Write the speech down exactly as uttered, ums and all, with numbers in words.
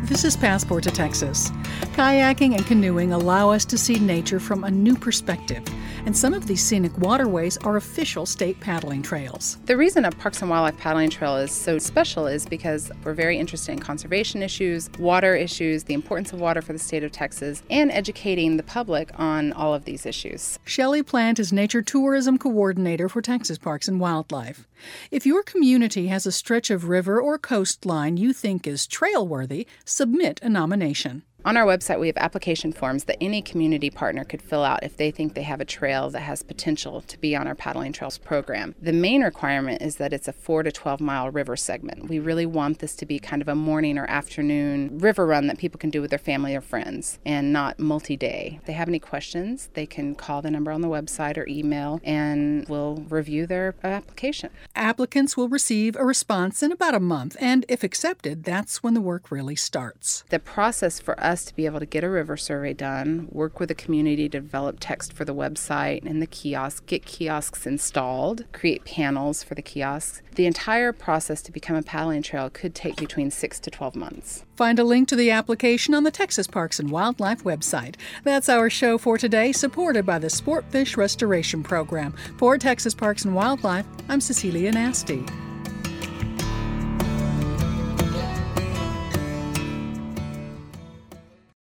This is Passport to Texas. Kayaking and canoeing allow us to see nature from a new perspective, and some of these scenic waterways are official state paddling trails. The reason a Parks and Wildlife paddling trail is so special is because we're very interested in conservation issues, water issues, the importance of water for the state of Texas, and educating the public on all of these issues. Shelley Plant is Nature Tourism Coordinator for Texas Parks and Wildlife. If your community has a stretch of river or coastline you think is trail-worthy, submit a nomination. On our website, we have application forms that any community partner could fill out if they think they have a trail that has potential to be on our Paddling Trails program. The main requirement is that it's a four to twelve mile river segment. We really want this to be kind of a morning or afternoon river run that people can do with their family or friends and not multi-day. If they have any questions, they can call the number on the website or email, and we'll review their application. Applicants will receive a response in about a month, and if accepted, that's when the work really starts. The process for us to be able to get a river survey done, work with the community to develop text for the website and the kiosk, get kiosks installed, create panels for the kiosks. The entire process to become a paddling trail could take between six to twelve months. Find a link to the application on the Texas Parks and Wildlife website. That's our show for today, supported by the Sportfish Restoration Program. For Texas Parks and Wildlife, I'm Cecilia Nasty.